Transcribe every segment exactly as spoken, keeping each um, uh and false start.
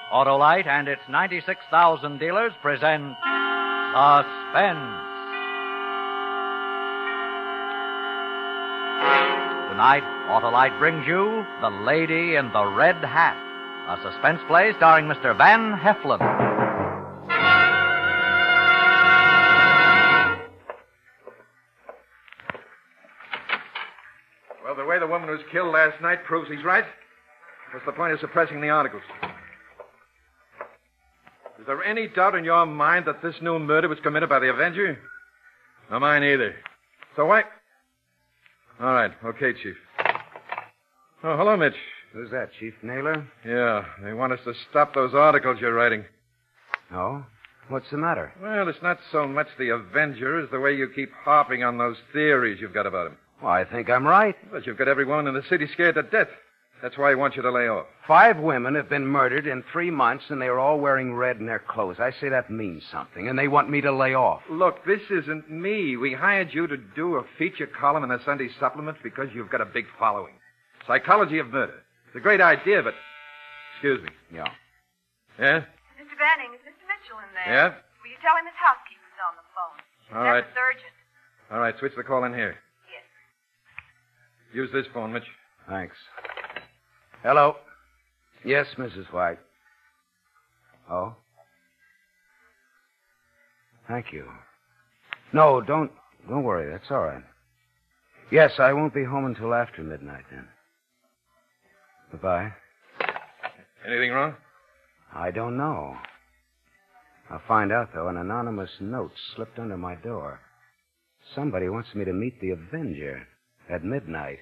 Autolite and its ninety-six thousand dealers present Suspense. Tonight, Autolite brings you The Lady in the Red Hat, a suspense play starring Mister Van Heflin. Well, the way the woman was killed last night proves he's right. What's the point of suppressing the articles? Is there any doubt in your mind that this new murder was committed by the Avenger? No, mine either. So why... All right. Okay, Chief. Oh, hello, Mitch. Who's that, Chief Naylor? Yeah, they want us to stop those articles you're writing. Oh? What's the matter? Well, it's not so much the Avenger as the way you keep harping on those theories you've got about him. Well, I think I'm right. But you've got every woman in the city scared to death. That's why I want you to lay off. Five women have been murdered in three months, and they are all wearing red in their clothes. I say that means something, and they want me to lay off. Look, this isn't me. We hired you to do a feature column in the Sunday supplement because you've got a big following. Psychology of murder. It's a great idea, but... Excuse me. Yeah. Yeah? Mister Banning, is Mister Mitchell in there? Yeah? Will you tell him his housekeeper's on the phone? All That's right. It's urgent. All right, switch the call in here. Yes. Use this phone, Mitch. Thanks. Hello. Yes, Missus White. Oh? Thank you. No, don't don't worry. That's all right. Yes, I won't be home until after midnight then. Goodbye. Anything wrong? I don't know. I'll find out, though. An anonymous note slipped under my door. Somebody wants me to meet the Avenger at midnight.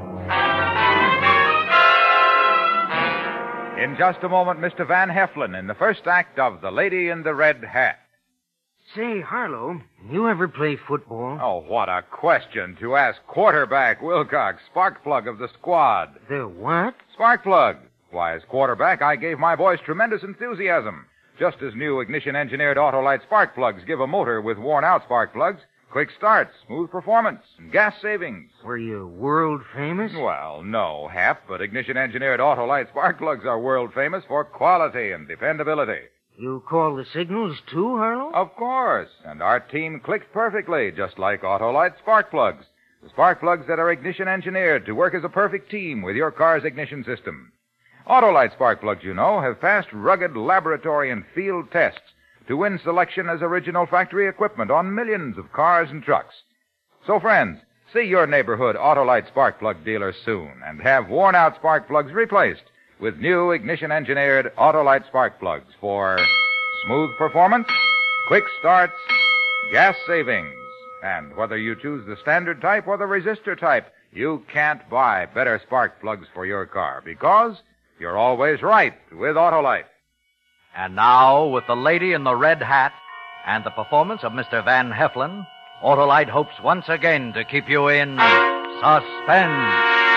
In just a moment, Mister Van Heflin in the first act of The Lady in the Red Hat. Say, Harlow, you ever play football? Oh, what a question to ask quarterback Wilcox, spark plug of the squad. The what? Spark plug. Why, as quarterback, I gave my boys tremendous enthusiasm. Just as new ignition-engineered Autolite spark plugs give a motor with worn-out spark plugs quick starts, smooth performance, and gas savings. Were you world famous? Well, no, Hap, but ignition-engineered Autolite spark plugs are world famous for quality and dependability. You call the signals, too, Harlow? Of course, and our team clicks perfectly, just like Autolite spark plugs. The spark plugs that are ignition-engineered to work as a perfect team with your car's ignition system. Autolite spark plugs, you know, have passed rugged laboratory and field tests to win selection as original factory equipment on millions of cars and trucks. So, friends, see your neighborhood Autolite spark plug dealer soon and have worn-out spark plugs replaced with new ignition-engineered Autolite spark plugs for smooth performance, quick starts, gas savings. And whether you choose the standard type or the resistor type, you can't buy better spark plugs for your car because you're always right with Autolite. And now, with The Lady in the Red Hat and the performance of Mister Van Heflin, Autolite hopes once again to keep you in suspense.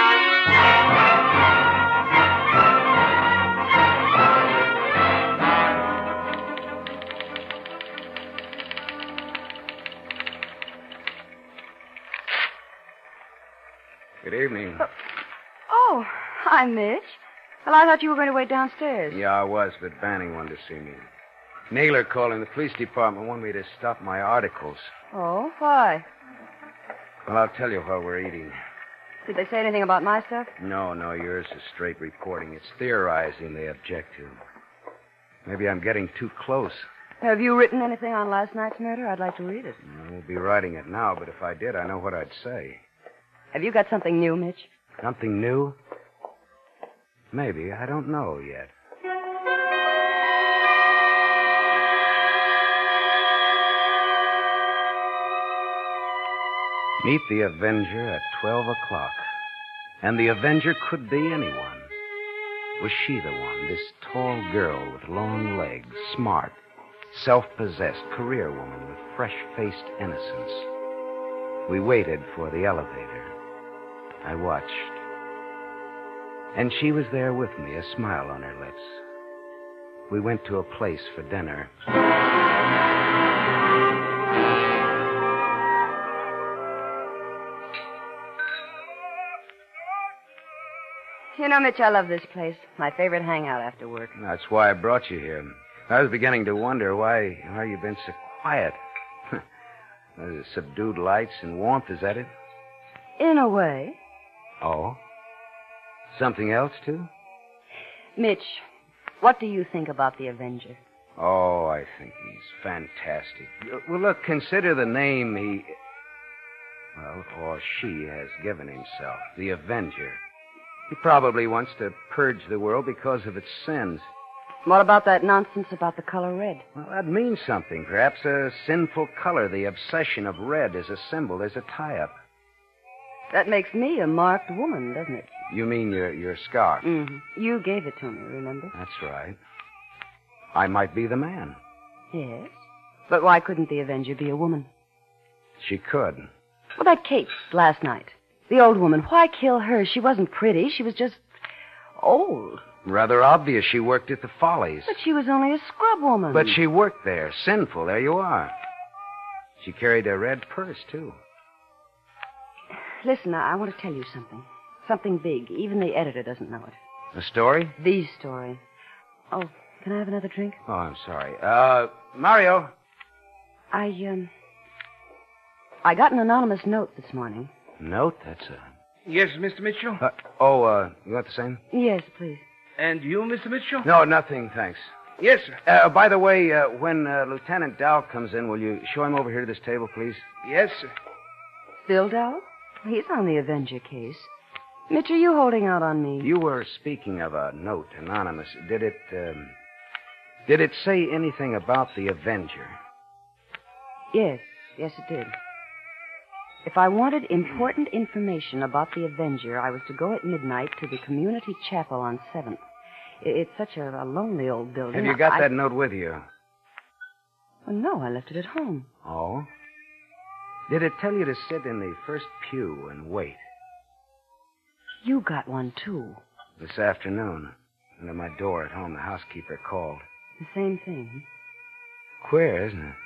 Good evening. Oh, hi, Mitch. Well, I thought you were going to wait downstairs. Yeah, I was, but Banning wanted to see me. Naylor called in the police department, wanted me to stop my articles. Oh, why? Well, I'll tell you while we're eating. Did they say anything about my stuff? No, no, yours is straight reporting. It's theorizing they object to. Maybe I'm getting too close. Have you written anything on last night's murder? I'd like to read it. I won't be writing it now, but if I did, I know what I'd say. Have you got something new, Mitch? Something new? Maybe. I don't know yet. Meet the Avenger at twelve o'clock. And the Avenger could be anyone. Was she the one, this tall girl with long legs, smart, self-possessed career woman with fresh-faced innocence? We waited for the elevator. I watched. And she was there with me, a smile on her lips. We went to a place for dinner. You know, Mitch, I love this place. My favorite hangout after work. That's why I brought you here. I was beginning to wonder why, why you've been so quiet. There's subdued lights and warmth, is that it? In a way. Oh? Something else, too? Mitch, what do you think about the Avenger? Oh, I think he's fantastic. Well, look, consider the name he... Well, or she has given himself, the Avenger. He probably wants to purge the world because of its sins. What about that nonsense about the color red? Well, that means something. Perhaps a sinful color, the obsession of red as a symbol. There's a tie-up. That makes me a marked woman, doesn't it? You mean your, your scarf? Mm-hmm. You gave it to me, remember? That's right. I might be the man. Yes. But why couldn't the Avenger be a woman? She could. Well, that Kate last night. The old woman. Why kill her? She wasn't pretty. She was just old. Rather obvious she worked at the Follies. But she was only a scrub woman. But she worked there. Sinful. There you are. She carried a red purse, too. Listen, I, I want to tell you something. Something big. Even the editor doesn't know it. A story? The story. Oh, can I have another drink? Oh, I'm sorry. Uh, Mario. I, um... I got an anonymous note this morning. Note? That's a... Yes, Mister Mitchell? Uh, oh, uh, you want the same? Yes, please. And you, Mister Mitchell? No, nothing, thanks. Yes, sir. Uh, by the way, uh, when uh, Lieutenant Dow comes in, will you show him over here to this table, please? Yes, sir. Still, Dow? He's on the Avenger case. Mitch, are you holding out on me? You were speaking of a note, anonymous. Did it, um... Did it say anything about the Avenger? Yes. Yes, it did. If I wanted important information about the Avenger, I was to go at midnight to the community chapel on seventh. It's such a, a lonely old building. Have you got I... that note with you? Well, no, I left it at home. Oh? Did it tell you to sit in the first pew and wait? You got one, too. This afternoon. Under my door at home, the housekeeper called. The same thing. Queer, isn't it?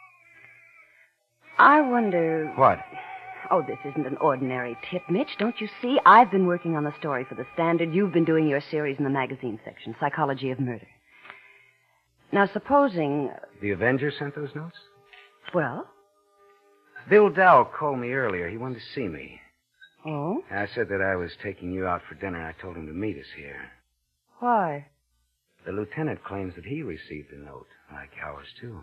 I wonder... What? Oh, this isn't an ordinary tip, Mitch. Don't you see? I've been working on the story for the Standard. You've been doing your series in the magazine section, Psychology of Murder. Now, supposing... The Avenger sent those notes? Well? Bill Dow called me earlier. He wanted to see me. Oh? I said that I was taking you out for dinner. I told him to meet us here. Why? The lieutenant claims that he received a note, like ours, too.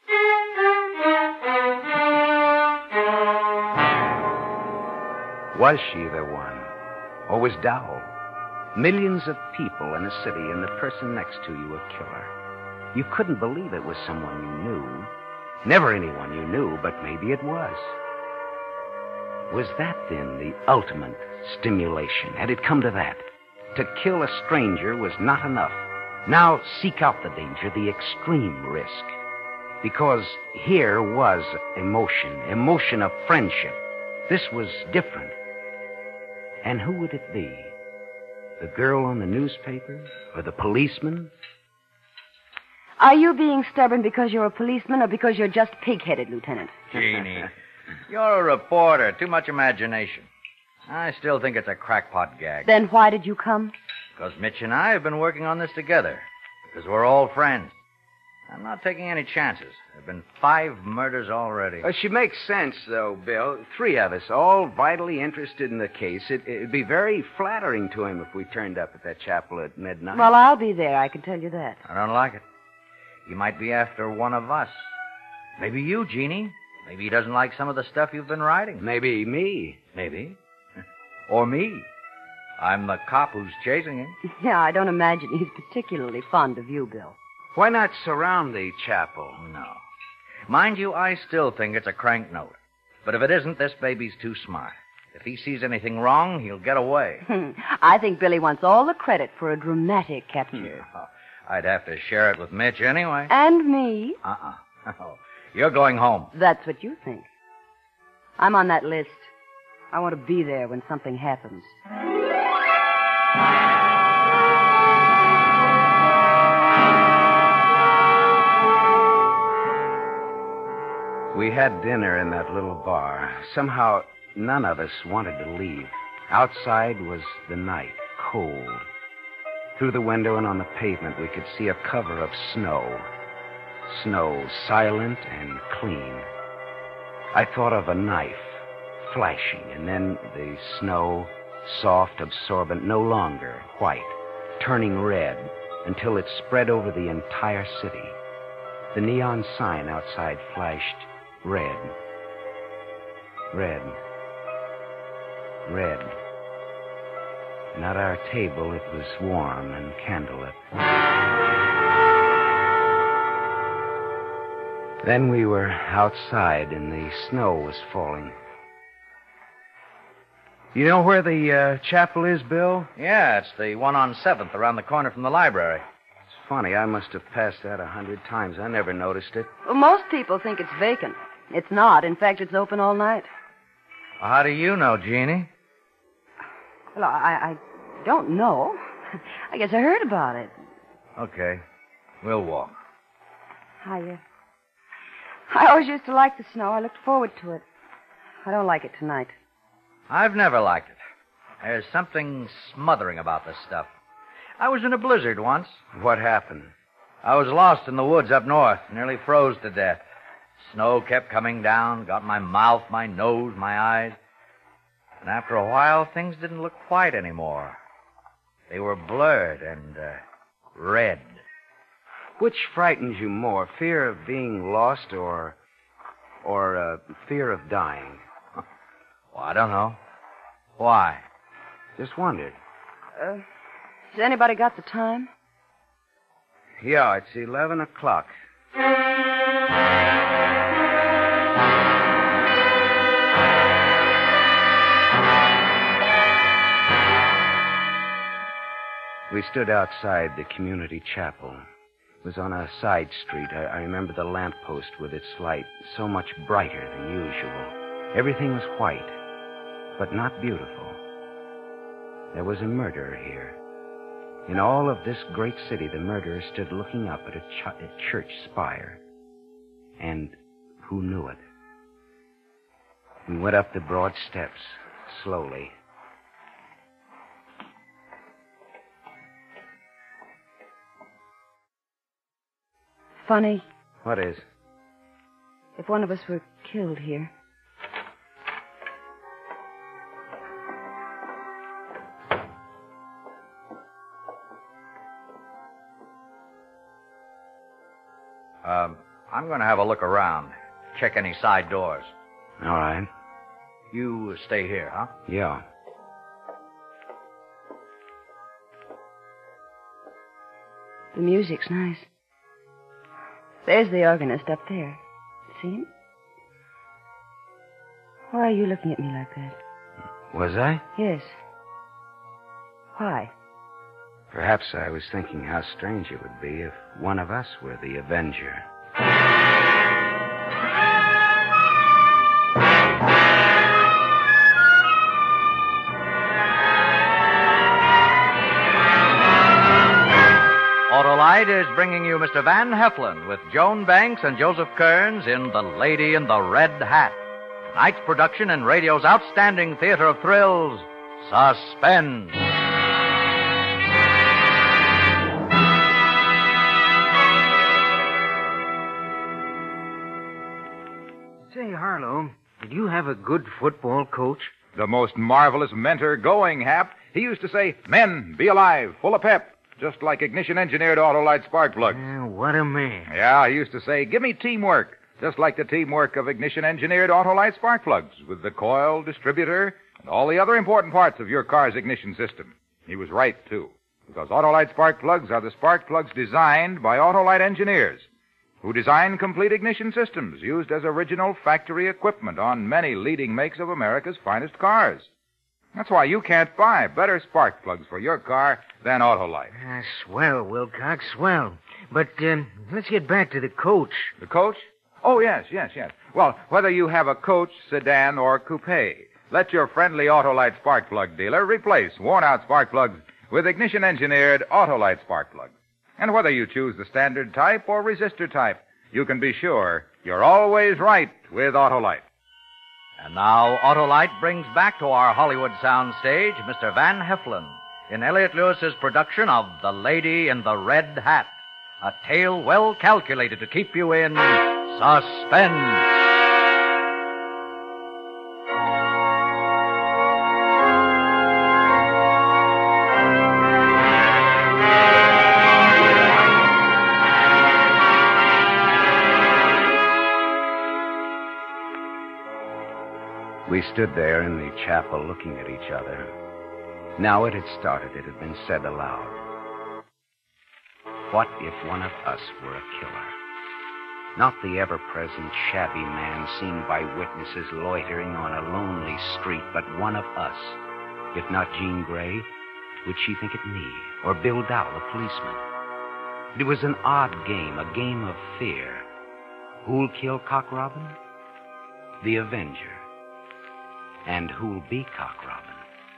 Was she the one? Or was Dow? Millions of people in a city, and the person next to you a killer. You couldn't believe it was someone you knew. Never anyone you knew, but maybe it was. Was that, then, the ultimate stimulation? Had it come to that? To kill a stranger was not enough. Now seek out the danger, the extreme risk. Because here was emotion, emotion of friendship. This was different. And who would it be? The girl on the newspaper? Or the policeman? Are you being stubborn because you're a policeman or because you're just pig-headed, Lieutenant? Jeannie, you're a reporter. Too much imagination. I still think it's a crackpot gag. Then why did you come? Because Mitch and I have been working on this together. Because we're all friends. I'm not taking any chances. There have been five murders already. Uh, she makes sense, though, Bill. Three of us, all vitally interested in the case. It, it'd be very flattering to him if we turned up at that chapel at midnight. Well, I'll be there, I can tell you that. I don't like it. He might be after one of us. Maybe you, Jeannie. Maybe he doesn't like some of the stuff you've been writing. Maybe me. Maybe. Or me. I'm the cop who's chasing him. Yeah, I don't imagine he's particularly fond of you, Bill. Why not surround the chapel? No. Mind you, I still think it's a crank note. But if it isn't, this baby's too smart. If he sees anything wrong, he'll get away. I think Billy wants all the credit for a dramatic capture. I'd have to share it with Mitch anyway. And me. Uh-uh. Oh, you're going home. That's what you think. I'm on that list. I want to be there when something happens. We had dinner in that little bar. Somehow, none of us wanted to leave. Outside was the night, cold. Through the window and on the pavement, we could see a cover of snow. Snow, silent and clean. I thought of a knife, flashing, and then the snow, soft, absorbent, no longer white, turning red until it spread over the entire city. The neon sign outside flashed red. Red. Red. And at our table, it was warm and candlelit. Then we were outside, and the snow was falling. You know where the uh, chapel is, Bill? Yeah, it's the one on seventh around the corner from the library. It's funny. I must have passed that a hundred times. I never noticed it. Well, most people think it's vacant. It's not. In fact, it's open all night. Well, how do you know, Jeannie? Well, I, I don't know. I guess I heard about it. Okay. We'll walk. I, uh, I always used to like the snow. I looked forward to it. I don't like it tonight. I've never liked it. There's something smothering about this stuff. I was in a blizzard once. What happened? I was lost in the woods up north, nearly froze to death. Snow kept coming down, got my mouth, my nose, my eyes. And after a while, things didn't look white anymore. They were blurred and uh, red. Which frightens you more, fear of being lost or, or uh, fear of dying? Well, I don't know. Why? Just wondered. Uh, has anybody got the time? Yeah, it's eleven o'clock. We stood outside the community chapel. It was on a side street. I, I remember the lamppost with its light, so much brighter than usual. Everything was white, but not beautiful. There was a murderer here. In all of this great city, the murderer stood looking up at a, ch- a church spire. And who knew it? We went up the broad steps, slowly. Funny. What is? If one of us were killed here. Um, I'm going to have a look around. Check any side doors. All right. You stay here, huh? Yeah. The music's nice. There's the organist up there. See him? Why are you looking at me like that? Was I? Yes. Why? Perhaps I was thinking how strange it would be if one of us were the Avenger. Autolite is bringing you Mister Van Heflin with Joan Banks and Joseph Kearns in The Lady in the Red Hat. Tonight's production in radio's outstanding theater of thrills, Suspense. Say, Harlow, did you have a good football coach? The most marvelous mentor going, Hap. He used to say, "Men, be alive, full of pep," just like ignition-engineered Autolite spark plugs. Uh, what a man. Yeah, he used to say, "Give me teamwork," just like the teamwork of ignition-engineered Autolite spark plugs, with the coil, distributor, and all the other important parts of your car's ignition system. He was right, too, because Autolite spark plugs are the spark plugs designed by Autolite engineers, who design complete ignition systems used as original factory equipment on many leading makes of America's finest cars. That's why you can't buy better spark plugs for your car than Autolite. Uh, swell, Wilcox, swell. But um, let's get back to the coach. The coach? Oh, yes, yes, yes. Well, whether you have a coach, sedan, or coupe, let your friendly Autolite spark plug dealer replace worn-out spark plugs with ignition-engineered Autolite spark plugs. And whether you choose the standard type or resistor type, you can be sure you're always right with Autolite. And now Autolite brings back to our Hollywood soundstage Mister Van Heflin in Elliot Lewis's production of The Lady in the Red Hat, a tale well calculated to keep you in suspense. We stood there in the chapel looking at each other. Now it had started. It had been said aloud. What if one of us were a killer? Not the ever-present shabby man seen by witnesses loitering on a lonely street, but one of us. If not Jean Grey, would she think it me? Or Bill Dowell, the policeman? It was an odd game, a game of fear. Who'll kill Cock Robin? The Avenger. And who'll be Cock Robin?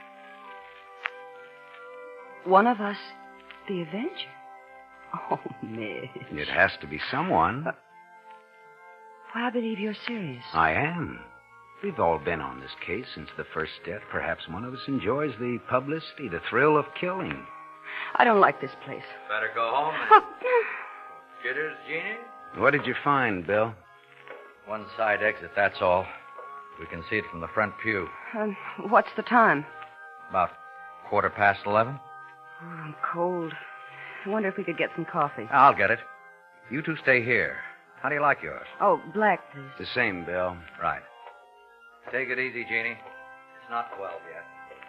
One of us, the Avenger? Oh, Mitch. It has to be someone. Uh, well, I believe you're serious. I am. We've all been on this case since the first death. Perhaps one of us enjoys the publicity, the thrill of killing. I don't like this place. Better go home and... Jitters, Jeannie? What did you find, Bill? One side exit, that's all. We can see it from the front pew. Um, what's the time? About quarter past eleven. Oh, I'm cold. I wonder if we could get some coffee. I'll get it. You two stay here. How do you like yours? Oh, black, please. The same, Bill. Right. Take it easy, Jeannie. It's not twelve yet.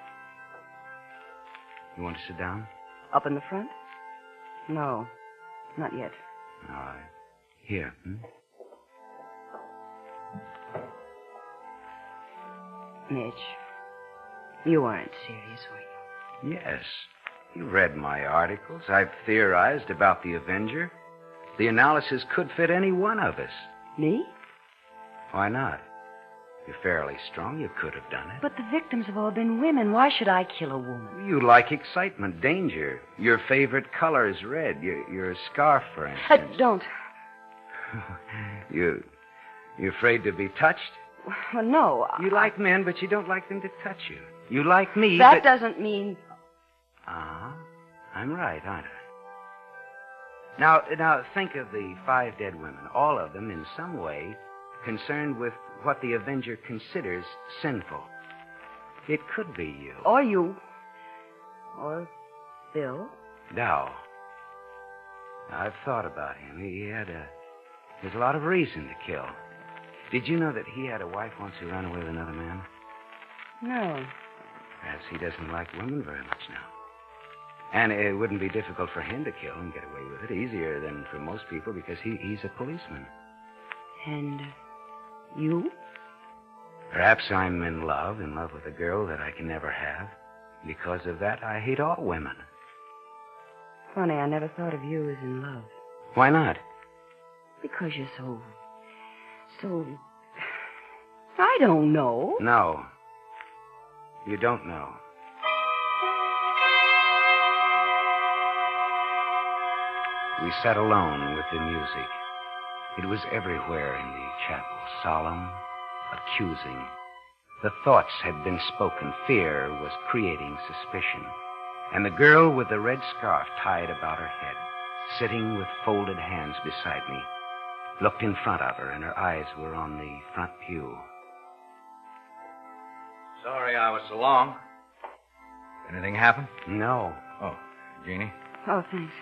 You want to sit down? Up in the front? No, not yet. All right. Here. Hmm? Mitch, you aren't serious, were you? Yes. You read my articles. I've theorized about the Avenger. The analysis could fit any one of us. Me? Why not? You're fairly strong. You could have done it. But the victims have all been women. Why should I kill a woman? You like excitement, danger. Your favorite color is red. Your, your scarf, for Uh, instance. don't. you, you afraid to be touched? Well, no. You I... like men, but you don't like them to touch you. You like me, That but... doesn't mean... Ah, I'm right, aren't I? Now, now, think of the five dead women, all of them in some way concerned with what the Avenger considers sinful. It could be you. Or you. Or Bill. Dow. I've thought about him. He had a... There's a lot of reason to kill. Did you know that he had a wife once who ran away with another man? No. Perhaps he doesn't like women very much now. And it wouldn't be difficult for him to kill and get away with it. Easier than for most people because he, he's a policeman. And you? Perhaps I'm in love, in love with a girl that I can never have. Because of that, I hate all women. Funny, I never thought of you as in love. Why not? Because you're so... so... I don't know. No. You don't know. We sat alone with the music. It was everywhere in the chapel, solemn, accusing. The thoughts had been spoken. Fear was creating suspicion. And the girl with the red scarf tied about her head, sitting with folded hands beside me, looked in front of her, and her eyes were on the front pew. Sorry I was so long. Anything happen? No. Oh, Jeannie? Oh, thanks.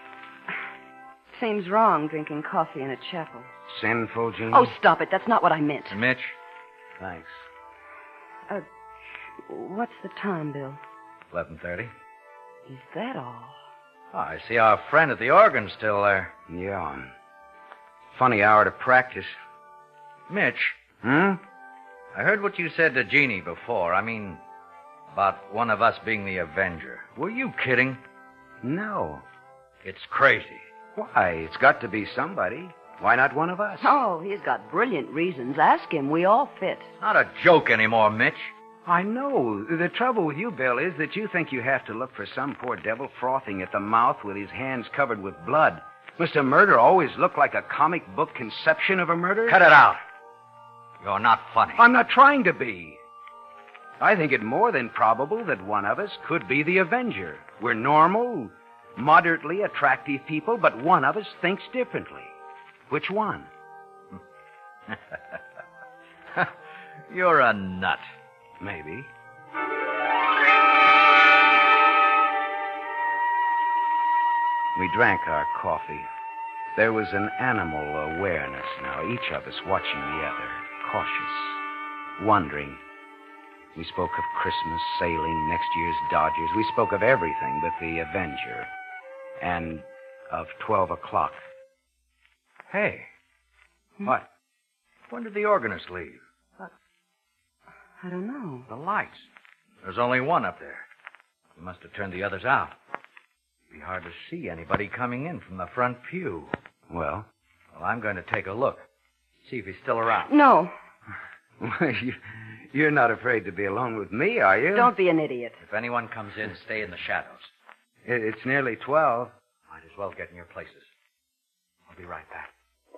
Seems wrong drinking coffee in a chapel. Sinful, Jean? Oh, stop it. That's not what I meant. And Mitch? Thanks. Uh, what's the time, Bill? eleven thirty. Is that all? Oh, I see our friend at the organ's still there. Yeah. Funny hour to practice. Mitch, Hmm? I heard what you said to Jeannie before. I mean, about one of us being the Avenger. Were you kidding? No. It's crazy. Why? It's got to be somebody. Why not one of us? Oh, he's got brilliant reasons. Ask him. We all fit. Not a joke anymore, Mitch. I know. The trouble with you, Bill, is that you think you have to look for some poor devil frothing at the mouth with his hands covered with blood. Must a murder always look like a comic book conception of a murder? Cut it out. You're not funny. I'm not trying to be. I think it more than probable that one of us could be the Avenger. We're normal, moderately attractive people, but one of us thinks differently. Which one? You're a nut. Maybe. We drank our coffee. There was an animal awareness now, each of us watching the other, cautious, wondering. We spoke of Christmas, sailing, next year's Dodgers. We spoke of everything but the Avenger. And of twelve o'clock. Hey. Hmm? What? When did the organist leave? I don't know. The lights. There's only one up there. He must have turned the others out. It'd be hard to see anybody coming in from the front pew. Well? Well, I'm going to take a look. See if he's still around. No. you, you're not afraid to be alone with me, are you? Don't be an idiot. If anyone comes in, stay in the shadows. It, it's nearly twelve. Might as well get in your places. I'll be right back.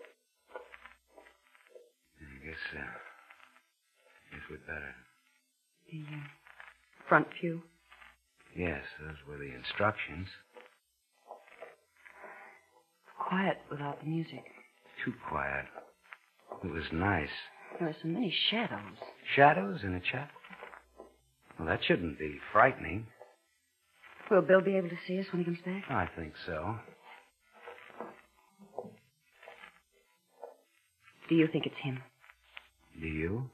I guess, uh, guess we'd better. The uh, front pew? Yes, those were the instructions. Quiet without the music. Too quiet. It was nice. There are so many shadows. Shadows in a chapel? Well, that shouldn't be frightening. Will Bill be able to see us when he comes back? I think so. Do you think it's him? Do you?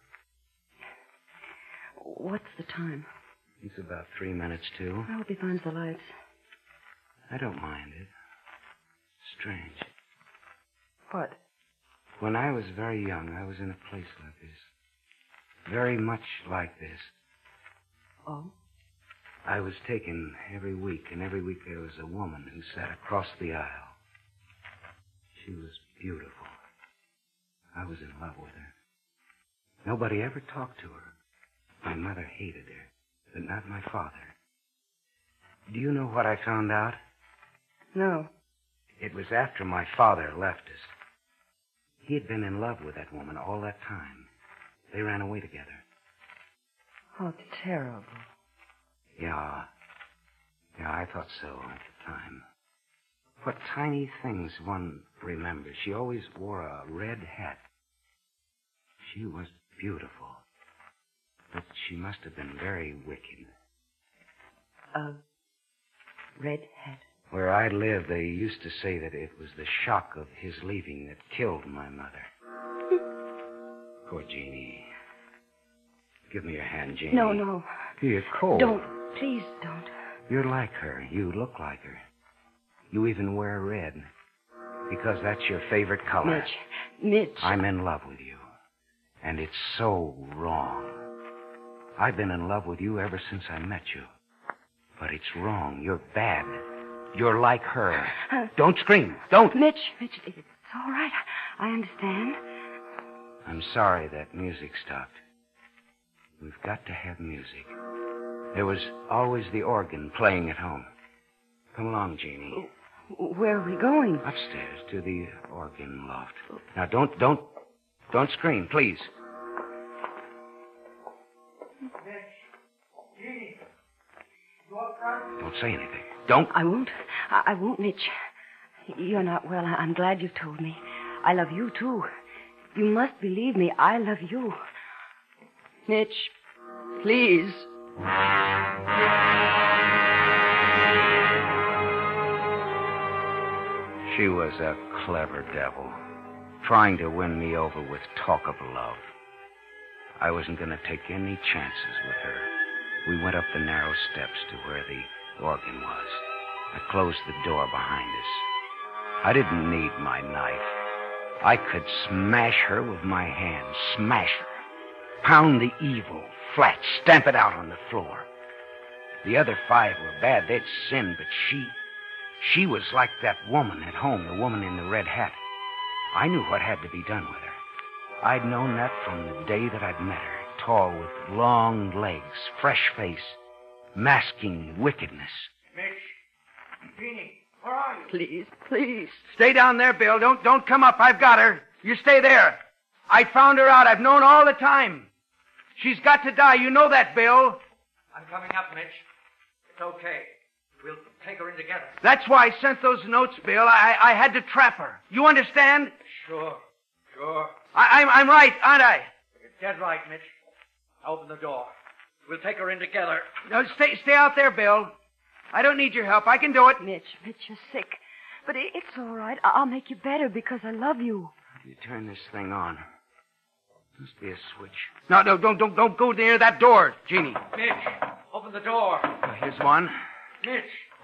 What's the time? It's about three minutes to. I hope he finds the lights. I don't mind it. Strange. What? When I was very young, I was in a place like this. Very much like this. Oh? I was taken every week, and every week there was a woman who sat across the aisle. She was beautiful. I was in love with her. Nobody ever talked to her. My mother hated her, but not my father. Do you know what I found out? No. It was after my father left us. He had been in love with that woman all that time. They ran away together. How terrible. Yeah. Yeah, I thought so at the time. What tiny things one remembers. She always wore a red hat. She was beautiful. But she must have been very wicked. A red hat? Where I lived, they used to say that it was the shock of his leaving that killed my mother. Poor Jeannie. Give me your hand, Jeannie. No, no. You're cold. Don't. Please don't. You're like her. You look like her. You even wear red. Because that's your favorite color. Mitch. Mitch. I'm in love with you. And it's so wrong. I've been in love with you ever since I met you. But it's wrong. You're bad. You're like her. Uh, Don't scream. Don't. Mitch, Mitch, it's all right. I understand. I'm sorry that music stopped. We've got to have music. There was always the organ playing at home. Come along, Jeannie. Where are we going? Upstairs to the organ loft. Now, don't, don't, don't scream, please. Don't say anything. Don't. I won't. I, I won't, Mitch. You're not well. I'm glad you've told me. I love you, too. You must believe me. I love you. Mitch, please. She was a clever devil, trying to win me over with talk of love. I wasn't going to take any chances with her. We went up the narrow steps to where the organ was. I closed the door behind us. I didn't need my knife. I could smash her with my hands, smash her. Pound the evil flat, stamp it out on the floor. The other five were bad. They'd sinned, but she... She was like that woman at home, the woman in the red hat. I knew what had to be done with her. I'd known that from the day that I'd met her. Tall with long legs, fresh face, masking wickedness. Mitch, Jeannie, where are you? Please, please. Stay down there, Bill. Don't don't come up. I've got her. You stay there. I found her out. I've known all the time. She's got to die. You know that, Bill. I'm coming up, Mitch. It's okay. We'll take her in together. That's why I sent those notes, Bill. I, I had to trap her. You understand? Sure. Sure. I, I'm, I'm right, aren't I? You're dead right, Mitch. Open the door. We'll take her in together. No, stay, stay out there, Bill. I don't need your help. I can do it. Mitch, Mitch, you're sick. But it, it's all right. I- I'll make you better because I love you. You turn this thing on. Must be a switch. No, no, don't, don't, don't go near that door, Jeannie. Mitch, open the door. Oh, here's one. Mitch,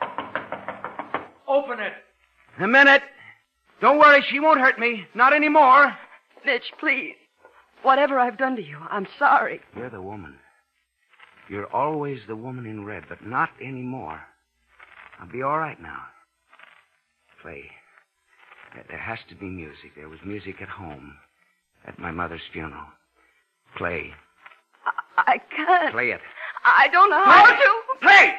open it. In a minute. Don't worry, she won't hurt me. Not anymore. Mitch, please. Whatever I've done to you, I'm sorry. You're the woman. You're always the woman in red, but not anymore. I'll be all right now. Play. There has to be music. There was music at home. At my mother's funeral. Play. I, I can't. Play it. I don't know how Play. to. Play!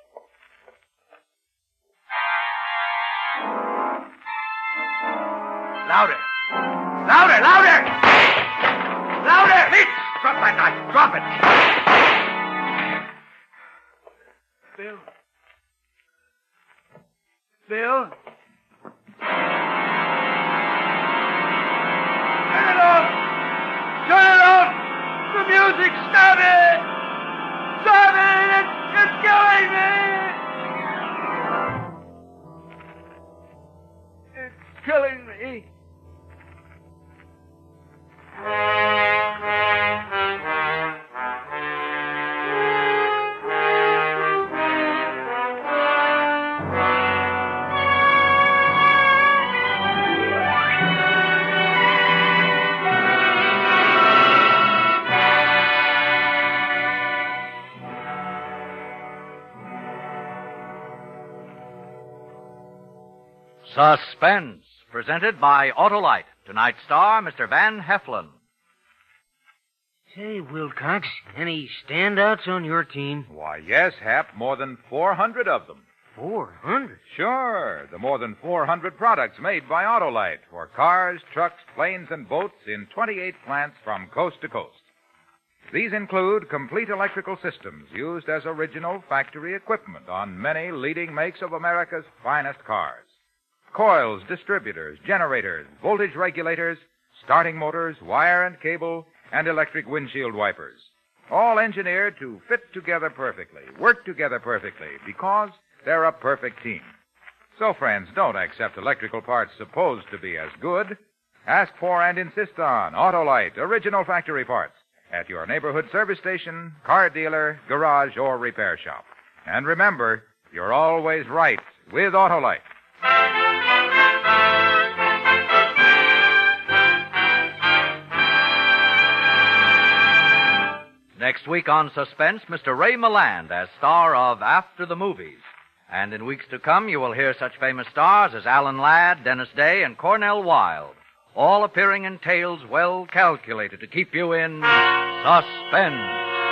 Louder. Louder, louder! Louder! Mitch! Drop that knife. Drop it. Bill. Bill. Turn it off! Turn it off! The music! Stop it! Stop it! It's, it's killing me! It's killing me. Suspense, presented by Autolite. Tonight's star, Mister Van Heflin. Say, Wilcox, any standouts on your team? Why, yes, Hap, more than four hundred of them. Four hundred. Sure, the more than four hundred products made by Autolite for cars, trucks, planes, and boats in twenty-eight plants from coast to coast. These include complete electrical systems used as original factory equipment on many leading makes of America's finest cars. Coils, distributors, generators, voltage regulators, starting motors, wire and cable, and electric windshield wipers. All engineered to fit together perfectly, work together perfectly, because they're a perfect team. So, friends, don't accept electrical parts supposed to be as good. Ask for and insist on Autolite original factory parts at your neighborhood service station, car dealer, garage, or repair shop. And remember, you're always right with Autolite. Next week on Suspense, Mister Ray Milland as star of After the Movies. And in weeks to come, you will hear such famous stars as Alan Ladd, Dennis Day, and Cornell Wilde, all appearing in tales well calculated to keep you in suspense.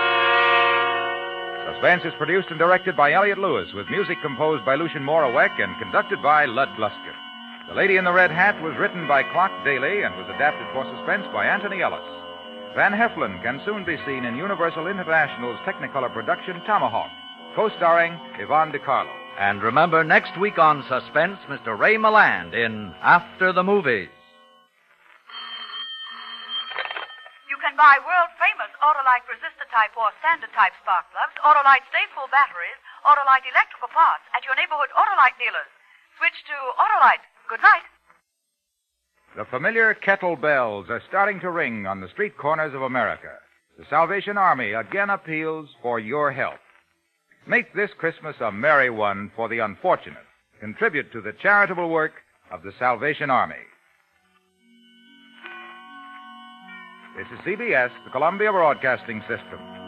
Suspense is produced and directed by Elliott Lewis, with music composed by Lucien Morawek and conducted by Lud Gluskin. The Lady in the Red Hat was written by Clark Daly and was adapted for Suspense by Anthony Ellis. Van Heflin can soon be seen in Universal International's Technicolor production Tomahawk, co-starring Yvonne DiCarlo. And remember, next week on Suspense, Mister Ray Milland in After the Movies. You can buy world-famous Autolite resistor-type or standard-type spark plugs, Autolite stay-full batteries, Autolite electrical parts at your neighborhood Autolite dealers. Switch to Autolite. Good night. The familiar kettle bells are starting to ring on the street corners of America. The Salvation Army again appeals for your help. Make this Christmas a merry one for the unfortunate. Contribute to the charitable work of the Salvation Army. This is C B S, the Columbia Broadcasting System.